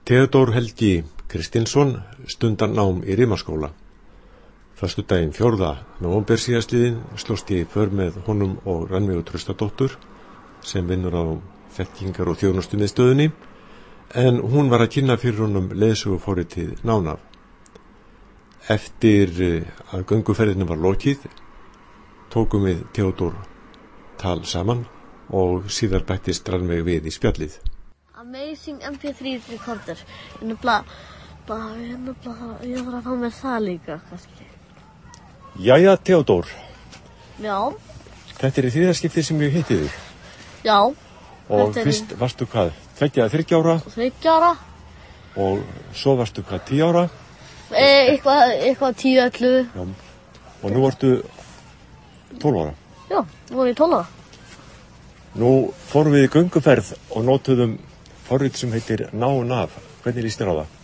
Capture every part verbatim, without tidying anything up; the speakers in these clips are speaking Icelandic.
Theodór Helgi Kristinsson stundar nám í Rimaskóla. Föstudaginn fjórða nóvember síðastliðinn slóst ég í för með honum og Rannveigu Traustadóttur sem vinnur á þekkingar- og þjónustumiðstöðinni, en hún var að kynna fyrir honum leiðsöguforritið Nánaf. Eftir að gönguferðinni var lokið tókum við Theodór tal saman og síðar bættist Rannveig við í spjallið. Amazing M P þrjú recorder. Hérna bara, bara, hérna bara, ég þarf að fá mér það líka, kannski. Jæja, Theodór. Já. Þetta er í þriðja skiptið sem ég hitti þig. Já. Og fyrst varstu hvað, tveggja eða þriggja ára? Þriggja ára. Og svo varstu hvað, tíu ára? E, eitthvað, eitthvað tíu, ellefu. Já. Og nú varstu tólf ára? Já, nú var ég tólf ára. Nú fórum við í gönguferð og nótuðum forrit sem heitir Nánaf. Hvernig líst þér á það?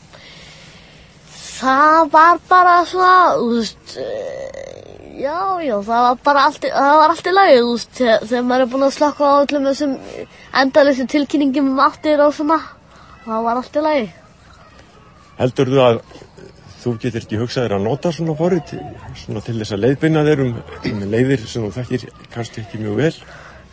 Það var bara svona, þú veist, já, já, það var bara allt, það var allt í lagi, þú veist, þegar maður er búin að slaka á öllum þessum endalausu tilkynningum um áttir og svona, það var allt í lagi. Heldurðu að þú getur ekki hugsað þér að nota svona forrit, svona til þess að leiðbeina þér um, um leiðir sem þú þekkir kannski ekki mjög vel?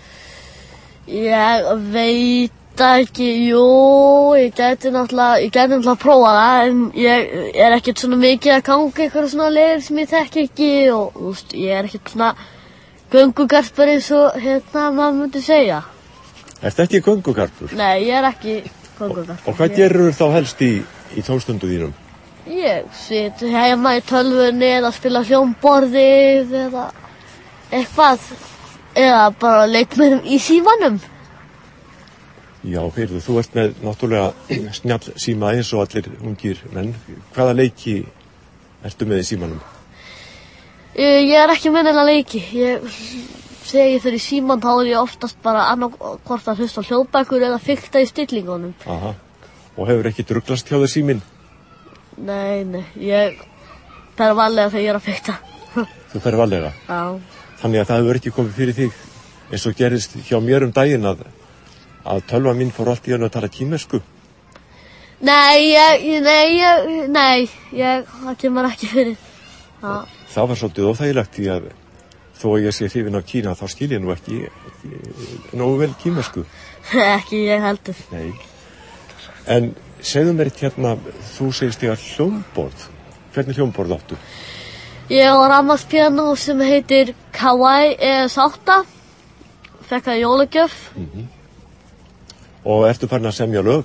Ég veit ekki, jú, ég gæti náttúrulega, ég gæti náttúrulega að prófa það, en ég er ekkert svona mikið að ganga eitthvað svona leiðir sem ég þekki ekki og, þú veist, ég er ekkert svona göngugarpur eins og, hérna, maður myndi segja. Ertu ekki göngugarpur? Nei, ég er ekki göngugarpur. Og, og hvað gerur þá helst í, í tómstundu þínum? Ég sit heima í tölvunni eða spila hljómborðið eða eitthvað, eða bara leikmennum í símanum. Já, heyrðu, þú ert með náttúrulega snjall síma eins og allir ungir menn. Hvaða leiki ertu með í símanum? Ég er ekki með neina leiki. Ég, þegar ég fer í síman þá er ég oftast bara annarkvort að hlusta á hljóðbækur eða fikta í stillingunum. Aha, og hefur ekki druglast hjá þér síminn? Nei, nei, ég fer varlega þegar ég er að fikta. Þú fer varlega? Já. Þannig að það hefur ekki komið fyrir þig eins og gerist hjá mér um daginn að að tölva mín fór allt í einu að tala kínversku? Nei, ég, nei, ég, nei, ég, það kemur ekki fyrir. Það, það var svolítið óþægilegt því að þó að ég sé hrifinn af Kína þá skil ég nú ekki, ekki nógu vel kínversku. Ekki ég heldur. Nei. En segðu mér hérna, þú segist ég að hljómborð. Hvernig hljómborð áttu? Ég á rafmagnspíanó sem heitir Kawaii E S átta. Fekk það jólagjöf. Mhm. Og ertu farin að semja lög?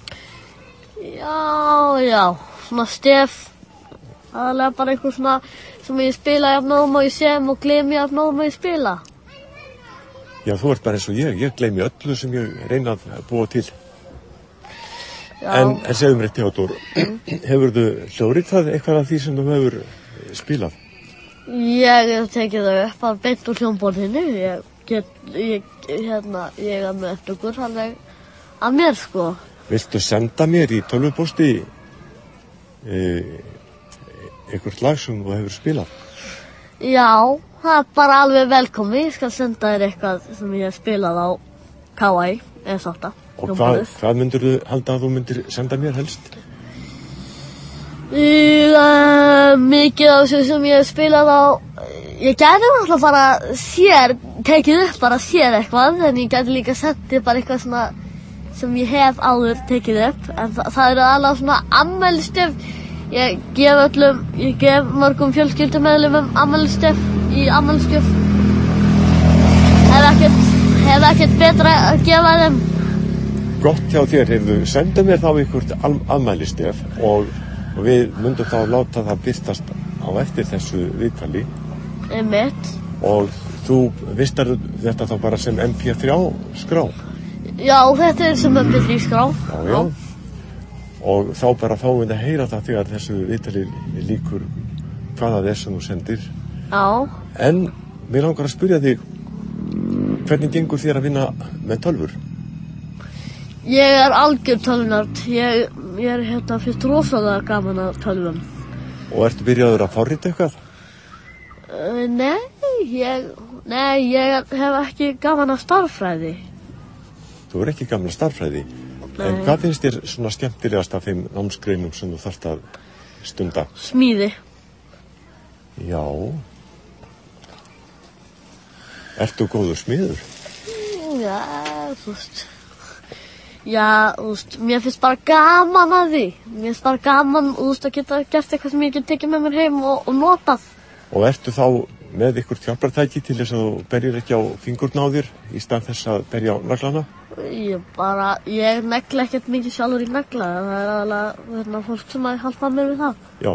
Já, já, svona stef, aðalega bara einhver svona sem ég spila jafnóðum og ég sem og gleymi jafnóðum og ég spila. Já, þú ert bara eins og ég, ég gleymi öllu sem ég reyna að búa til. Já. En, en segðu mér, Theodór, mm. hefur þú hljóðritað eitthvað af því sem þú hefur spilað? Ég hef tekið það upp að beint úr hljómborðinu, ég get, ég, hérna, ég er með upptökur, þannig að mér, sko. Viltu senda mér í tölvupósti e, einhvert lag sem þú hefur spilað? Já, það er bara alveg velkomi. Ég skal senda þér eitthvað sem ég hef spilað á Kawaii E S átta. Og hvað, hvað myndir þú halda að þú myndir senda mér helst? Ég, uh, mikið af þessu sem ég hef spilað á, ég gæti náttúrulega bara sér, tekið upp bara sér eitthvað, en ég gæti líka sendið bara eitthvað svona sem ég hef áður tekið upp, en þa það eru alveg svona afmælisgjöf. Ég gef öllum, ég gef mörgum fjölskyldumeðlimum afmælisgjöf í afmælisgjöf. Hef ekkert, hef ekkert betra að gefa þeim. Gott hjá þér, hefðu senda mér þá einhvert afmælisgjöf og, og við myndum þá láta það birtast á eftir þessu viðtali. Einmitt. Og þú vistar þetta þá bara sem M P þrjú skrá? Já, þetta er sem M P þrjú skrá. Já, já. Og þá bara fáum við að heyra það þegar þessu viðtali líkur hvaða það er sem þú sendir. Já. En mér langar að spyrja þig, hvernig gengur þér að vinna með tölvur? Ég er algjör tölvunörd. Ég, ég er hérna fyrst rosalega gaman að tölvum. Og ertu byrjaður að forrita eitthvað? Uh, nei, ég, nei, ég hef ekki gaman að stærðfræði. Þú er ekki gaman að stærðfræði? En hvað finnst þér svona skemmtilegast af þeim námsgreinum sem þú þarft að stunda? Smíði. Já. Ertu góður smiður? Já, þú veist. Já, þú veist, mér finnst bara gaman að því. Mér finnst bara gaman, þú veist, að geta gert eitthvað sem ég get tekið með mér heim og, og notað. Og ertu þá með ykkur hjálpartæki til þess að þú berjir ekki á fingurna á þér í stað þess að berja á naglana? Ég bara, ég negla ekkert mikið sjálfur í nagla. Það er alveg, hérna, fólk sem að hjálpa mér við það. Já.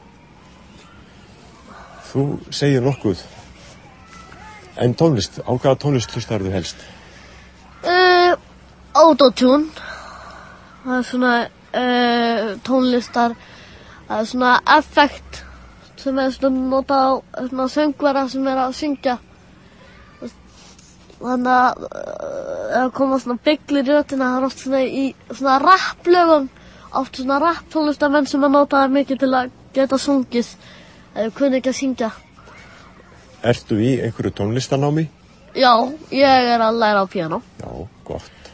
Þú segir nokkuð. En tónlist, á hvaða tónlist hlustar þú helst? Uh, Autotune. Það er svona uh, tónlistar, það er svona effekt sem er svona notað á svona söngvara sem er að syngja. Þannig að það koma svona byggli í röddina, það er oft svona í svona rapplögum, oft svona rapptónlistamenn sem að nota það mikið til að geta sungið, eða kunni ekki að syngja. Ertu í einhverju tónlistanámi? Já, ég er að læra á píanó. Já, gott.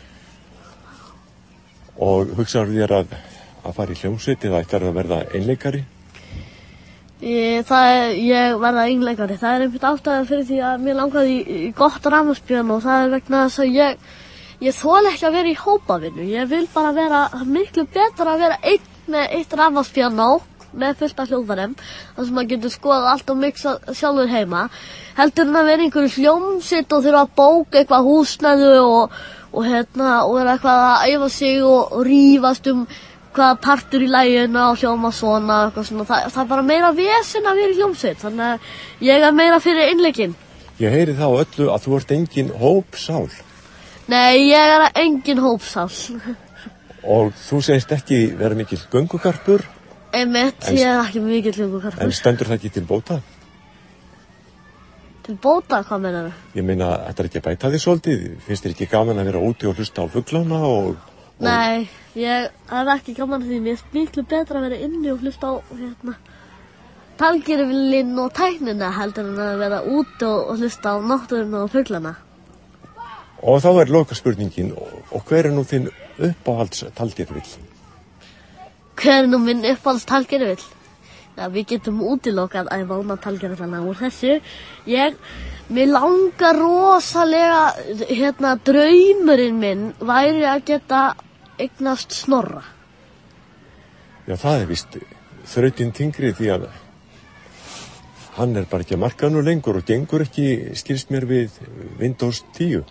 Og hugsaðu þér að, að fara í hljómsveit eða ætlar að verða einleikari? Ég, það er, ég verða einleikari. Það er einhvern ástæða fyrir því að mér langaði í, í gott rafmagnspíanó. Það er vegna þess að ég, ég þoli ekki að vera í hópavinnu. Ég vil bara vera miklu betra að vera einn með eitt rafmagnspíanó með fullt af hljóðfærum, þar sem maður getur skoðað allt og mixa sjálfur heima. Heldur en að vera einhverju hljómsveit og þurfa að bóka eitthvað húsnæði og, og, hérna, og vera eitthvað að æfa sig og, og rífast um hvaða partur í laginu og hljóma svona, eitthvað svona. Það, það er bara meira vesen að vera í hljómsveit, þannig að ég er meira fyrir innleikinn. Ég heyri þá öllu að þú ert engin hópsál. Nei, ég er engin hópsál. Og þú segist ekki vera mikill göngugarpur? Einmitt, en, ég er ekki mikill göngugarpur. En stendur það ekki til bóta? Til bóta, hvað meinar þau? Ég meina, þetta er ekki að bæta því svolítið. Finnst þér ekki gaman að vera úti og hlusta á fuglana og... og... Nei, ég er ekki gaman því mér er miklu betra að vera inni og hlusta á hérna talgervillinn og tæknina heldur en að vera úti og, og hlusta á náttúruna og fuglana. Og þá er lokaspurningin, og hver er nú þinn uppáhalds talgervill? Hver er nú minn uppáhalds talgervill? Já, við getum útilokað að vána talgervillana úr þessu. Ég, mér langar rosalega, hérna, draumurinn minn væri að geta eignast Snorra. Já, það er víst þrautin þyngri því að hann er bara ekki að marka nú lengur og gengur ekki, skilst mér, við Windows tíu.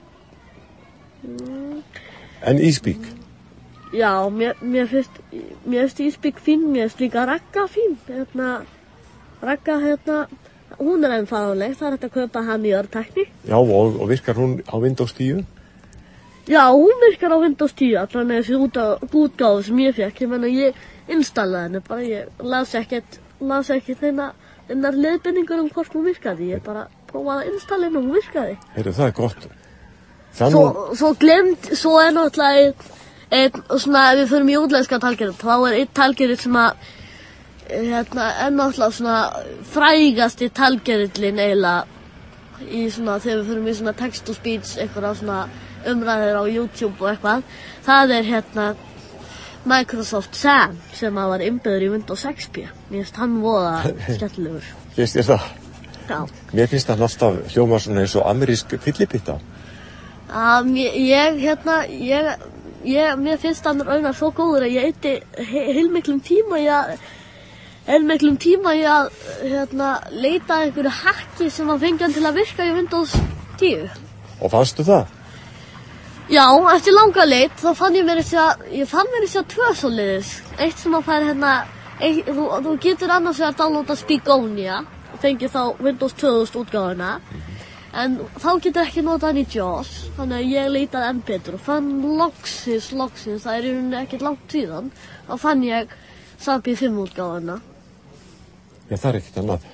Mm. En Ísbík? Já, mér, mér finnst, mér finnst Ísbík fín, mér finnst líka Ragga fín. Hérna, Ragga, hérna, hún er enn fáleg, það er hægt að kaupa hann í örtækni. Já, og, og virkar hún á Windows tíu? Já, hún virkar á Windows tíu, þannig að þessi útgáfu sem ég fekk, ég menna ég installaði henni bara, ég las ekkert, las ekkert þennar leiðbendingur um hvort hún virkaði, ég bara prófaði að installa henni og hún virkaði. Heyrðu, það er gott. Það svo, nú... svo glemt, svo er náttúrulega einn, einn, svona, ef við förum í útlenska talgerð, þá er einn talgerð sem að, hérna, er náttúrulega svona frægasti talgerðlinn eiginlega í svona, þegar við förum í svona text to speech, eitthvað svona umræðir á YouTube og eitthvað, það er hérna Microsoft Sam sem að var innbyggður í Windows X P. Mér finnst hann voða skemmtilegur. Finnst þér það? Já. Mér finnst hann alltaf hljóma svona eins og amerísk fyllibitta. Um, ég, ég, hérna, ég, ég, mér finnst hann raunar svo góður að ég eyddi heilmiklum tíma í að, heilmiklum tíma í að, hérna, leita að einhverju hacki sem að fengja hann til að virka í Windows tíu. Og fannstu það? Já, eftir langa leit, þá fann ég mér þess að, ég fann mér þess að tvö svoleiðis. Eitt sem að fær hérna, eitt, þú, þú getur annars að downloada Speakonia, fengið þá Windows tvö þúsund útgáfuna, en þá getur ekki notað hann í JAWS, þannig að ég leitaði enn betur og fann loksins, loksins, það er í rauninni ekkert langt síðan, þá fann ég S A P fimm útgáfuna. Já, það er ekkert annað.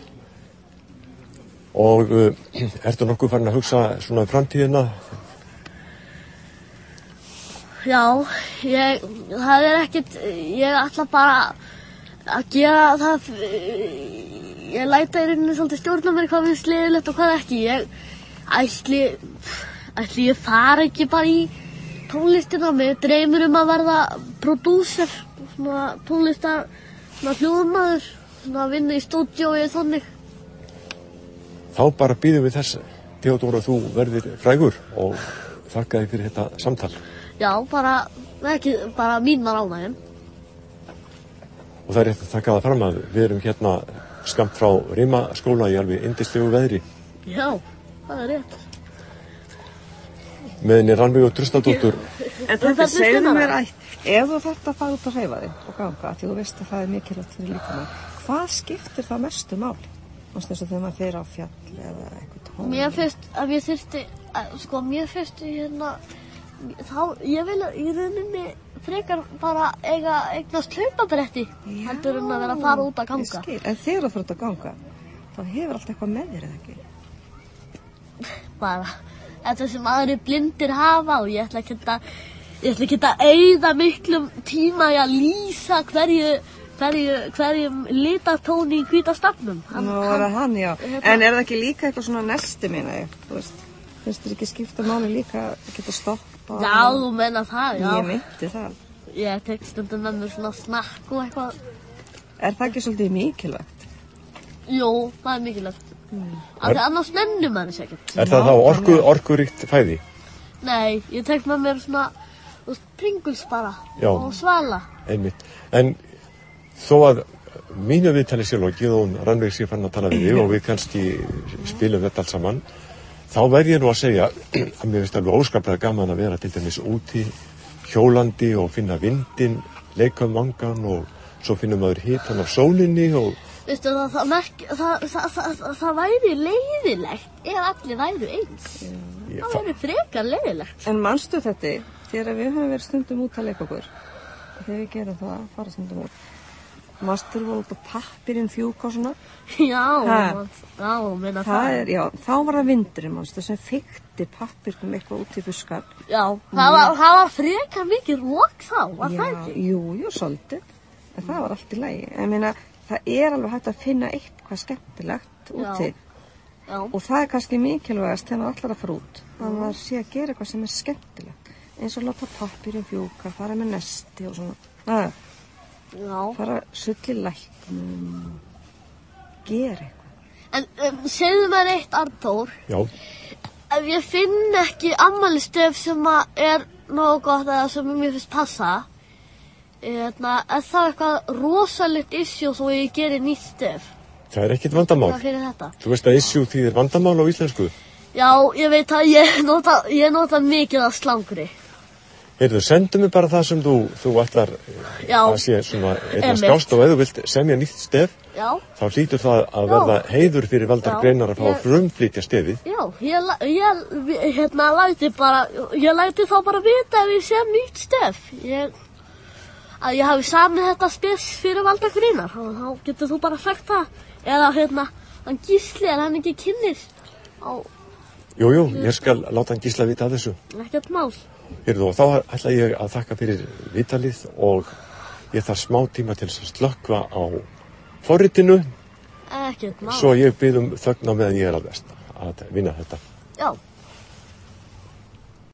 Og uh, ertu nokkuð farin að hugsa svona um framtíðina? Já, ég, það er ekkert, ég ætla bara að gera það, ég læta í rauninni svolítið stjórna mér hvað finnst leiðilegt og hvað ekki. Ég ætli, ætli ég fara ekki bara í tónlistina, mig dreymir um að verða prodúser, svona tónlistar, svona hljóðmaður, svona að vinna í stúdíói þannig. Þá bara býðum við þess, Theodóra, þú verðir frægur og þakka þér fyrir þetta samtal. Já, bara, ekki, bara mín var ánægjan. Og það er rétt að taka það fram að við erum hérna skammt frá Rimaskóla í alveg yndislegu veðri. Já, það er rétt. Með henni Rannveigu Traustadóttur. En þetta segðu mér ætt, ef þú þarft að fara út að hreyfa þig og ganga, því þú veist að það er mikilvægt fyrir líkamann, hvað skiptir það mestu máli? Þess að þegar maður fer á fjall eða eitthvað tón. Mér finnst að ég þyrfti, að, sko, mér finnst hérna, þá, ég vil í rauninni frekar bara eiga eignast hlaupabretti, heldur en að vera að fara út að ganga. Skil, en þegar þú fer út að ganga, þá hefur allt eitthvað með þér eða ekki? Bara, þetta sem aðrir blindir hafa og ég ætla ekki að, ég ætla ekki að eyða miklum tíma í að lýsa hverju, hverju, hverjum litatóni í hvíta stafnum. Nú er það hann, já. En er það ekki líka eitthvað svona nesti, meina ég, þú veist? Finnst þér ekki skipta máli líka að geta stoppa? Já, þú meina það, já. Ég meinti það. Ég tek stundum með mér svona snakk og eitthvað. Er það ekki svolítið mikilvægt? Jú, það er mikilvægt. Mm. Af því annars nennir maður þess ekkert. Er það þá orku, orkuríkt fæði? Nei, ég tek með mér svona, þú veist, Pringles bara. Já. Og Svala. Einmitt. En þó að mínu viðtali sé lokið og Rannveig sé farin að tala við þig og við kannski spilum þetta allt saman, þá verð ég nú að segja að mér finnst alveg óskaplega gaman að vera til dæmis úti, hjólandi og finna vindinn, leika um vangan og svo finnum maður hitann af sólinni og... Veistu það, það, merk, það, það, það, það, það væri leiðilegt ef allir væru eins. Já. Það væri frekar leiðilegt. En manstu þetta, þegar við höfum verið stundum út að leika okkur, þegar við gerum það, fara stundum út, manstu voru út á pappirinn fjúk og svona? Já, Ha. já, meina Það það. er, já, þá var það vindurinn, manstu, sem fikti pappirnum eitthvað út í buskar. Já, það var, það var frekar mikið rók þá, var Já, það ekki? jú, jú, svolítið. En það var allt í lagi. Ég meina, það er alveg hægt að finna eitthvað skemmtilegt úti. Já. Og það er kannski mikilvægast þegar maður allar að fara út. Að maður sé að gera eitthvað sem er skemmtilegt. Eins og láta pappirinn fjúka, fara með nesti og svona. Að, Já. fara sull í læknum, gera eitthvað. En um, segðu mér eitt, Arnþór. Já, Ef ég finn ekki afmælisgjöf sem að er nógu gott eða sem mér finnst passa, hérna, er það eitthvað rosalegt issue þó ég geri nýtt stef? það er ekkit vandamál. Hvað fyrir þetta? Þú veist að issue þýðir vandamál á íslensku. Já, ég veit að ég nota, ég nota mikið af slangri. Heyrðu, sendu mig bara það sem þú, þú ætlar Já. að sé svona einna Einmitt. skást og ef þú vilt semja nýtt stef, Já, þá hlýtur það að Já. verða heiður fyrir Valdar Já. Greinar að fá Ég- að frumflytja stefið. já, ég, la- ég, hérna, læti bara, ég læti þá bara vita ef ég sem nýtt stef. Ég, að ég hafi samið þetta spes fyrir Valdar Greinar, þá, þá getur þú bara sagt það. Eða, hérna, hann Gísli, er hann ekki kynnir á Jú, jú, ég skal láta hann Gísla vita af þessu. ekkert mál. Heyrðu, og þá ætla ég að þakka fyrir vitalið og ég þarf smá tíma til þess að slökkva á forritinu, Ekkert mál. svo ég bið um þögn á meðan ég er að versta að vinna þetta. Já.